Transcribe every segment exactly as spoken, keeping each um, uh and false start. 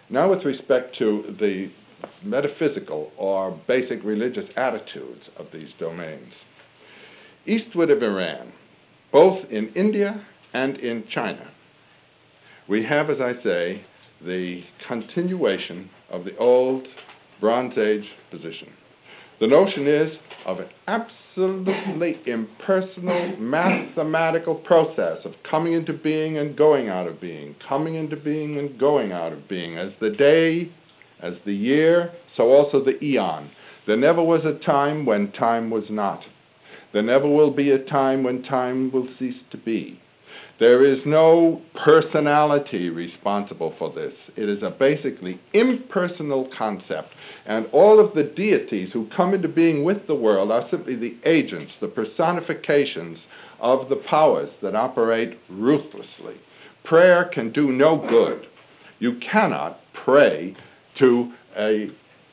Now with respect to the metaphysical or basic religious attitudes of these domains. Eastward of Iran, both in India and in China, we have, as I say, the continuation of the old Bronze Age position. The notion is of an absolutely impersonal mathematical process of coming into being and going out of being, coming into being and going out of being. As the day, as the year, so also the eon. There never was a time when time was not. There never will be a time when time will cease to be. There is no personality responsible for this. It is a basically impersonal concept. And all of the deities who come into being with the world are simply the agents, the personifications of the powers that operate ruthlessly. Prayer can do no good. You cannot pray to a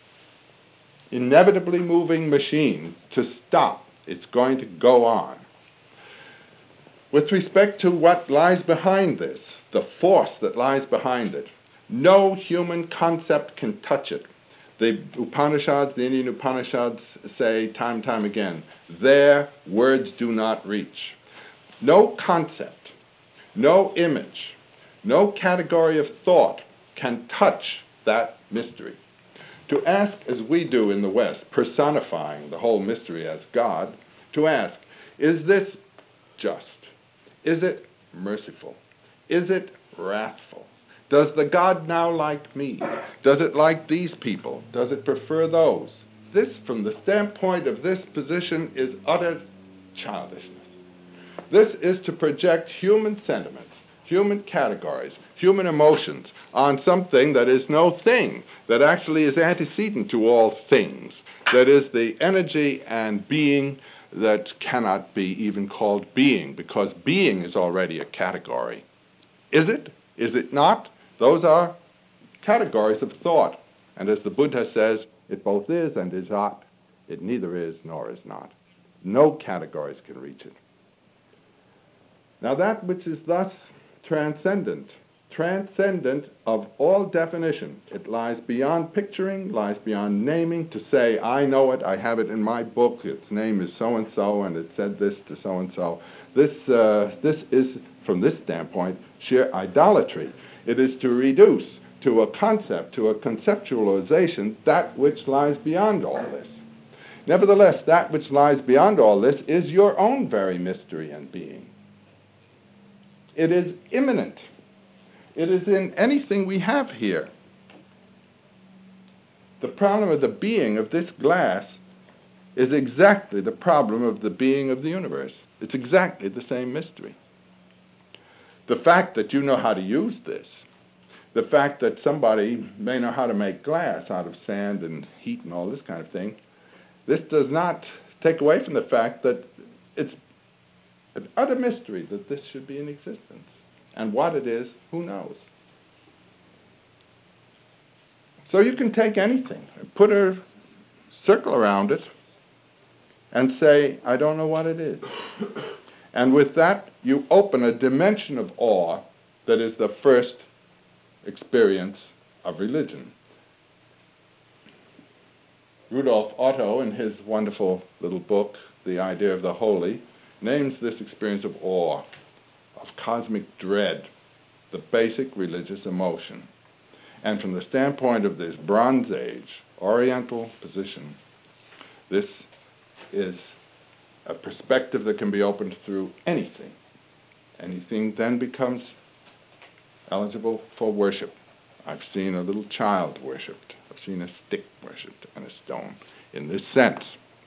inevitably moving machine to stop. It's going to go on. With respect to what lies behind this, the force that lies behind it, no human concept can touch it. The Upanishads, the Indian Upanishads say time and time again, their words do not reach. No concept, no image, no category of thought can touch that mystery. To ask, as we do in the West, personifying the whole mystery as God, to ask, is this just? Is it merciful? Is it wrathful? Does the God now like me? Does it like these people? Does it prefer those? This, from the standpoint of this position, is utter childishness. This is to project human sentiments, human categories, human emotions on something that is no thing, that actually is antecedent to all things, that is the energy and being that cannot be even called being, because being is already a category. Is it? Is it not? Those are categories of thought. And as the Buddha says, it both is and is not. It neither is nor is not. No categories can reach it. Now that which is thus transcendent, transcendent of all definition, it lies beyond picturing, lies beyond naming, to say, I know it, I have it in my book, its name is so-and-so, and it said this to so-and-so. This, uh, this is, from this standpoint, sheer idolatry. It is to reduce to a concept, to a conceptualization, that which lies beyond all this. Nevertheless, that which lies beyond all this is your own very mystery and being. It is immanent. It is in anything we have here. The problem of the being of this glass is exactly the problem of the being of the universe. It's exactly the same mystery. The fact that you know how to use this, the fact that somebody may know how to make glass out of sand and heat and all this kind of thing, this does not take away from the fact that it's an utter mystery that this should be in existence. And what it is, who knows? So you can take anything, put a circle around it, and say, I don't know what it is. And with that, you open a dimension of awe that is the first experience of religion. Rudolf Otto, in his wonderful little book, The Idea of the Holy, names this experience of awe, of cosmic dread, the basic religious emotion. And from the standpoint of this Bronze Age, Oriental position, this is a perspective that can be opened through anything. Anything then becomes eligible for worship. I've seen a little child worshipped. I've seen a stick worshipped and a stone in this sense.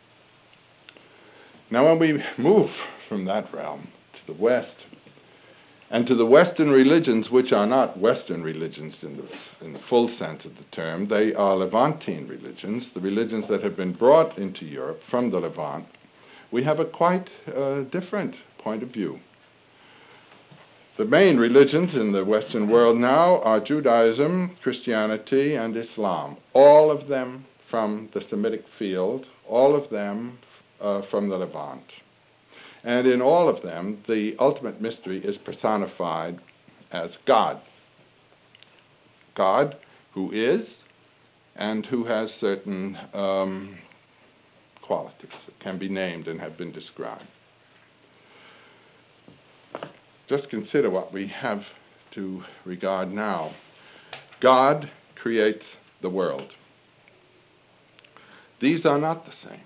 Now when we move from that realm to the West, and to the Western religions, which are not Western religions in the, in the full sense of the term, they are Levantine religions, the religions that have been brought into Europe from the Levant, we have a quite uh, different point of view. The main religions in the Western world now are Judaism, Christianity, and Islam, all of them from the Semitic field, all of them uh, from the Levant. And in all of them, the ultimate mystery is personified as God. God, who is and who has certain um, qualities that can be named and have been described. Just consider what we have to regard now. God creates the world. These are not the same.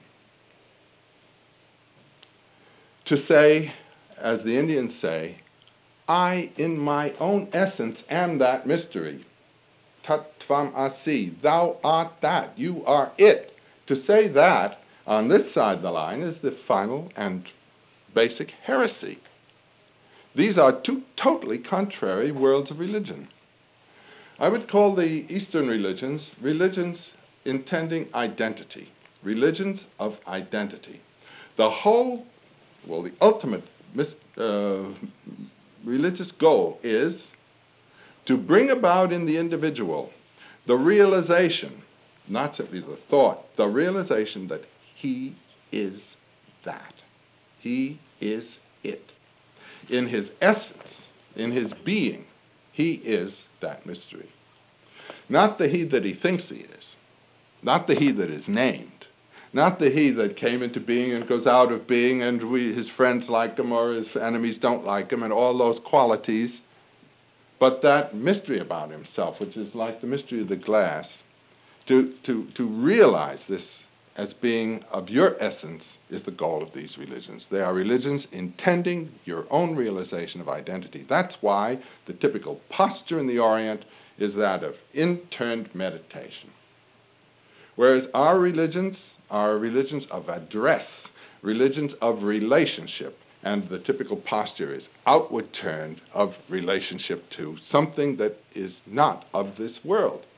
To say, as the Indians say, I in my own essence am that mystery. Tat tvam asi, thou art that, you are it. To say that on this side of the line is the final and basic heresy. These are two totally contrary worlds of religion. I would call the Eastern religions religions intending identity, religions of identity. The whole, well, the ultimate uh, religious goal is to bring about in the individual the realization, not simply the thought, the realization that he is that. He is it. In his essence, in his being, he is that mystery. Not the he that he thinks he is, not the he that is named, not the he that came into being and goes out of being and we, his friends like him or his enemies don't like him and all those qualities, but that mystery about himself, which is like the mystery of the glass. To, to, to realize this as being of your essence is the goal of these religions. They are religions intending your own realization of identity. That's why the typical posture in the Orient is that of interned meditation. Whereas our religions are religions of address, religions of relationship, and the typical posture is outward turned of relationship to something that is not of this world.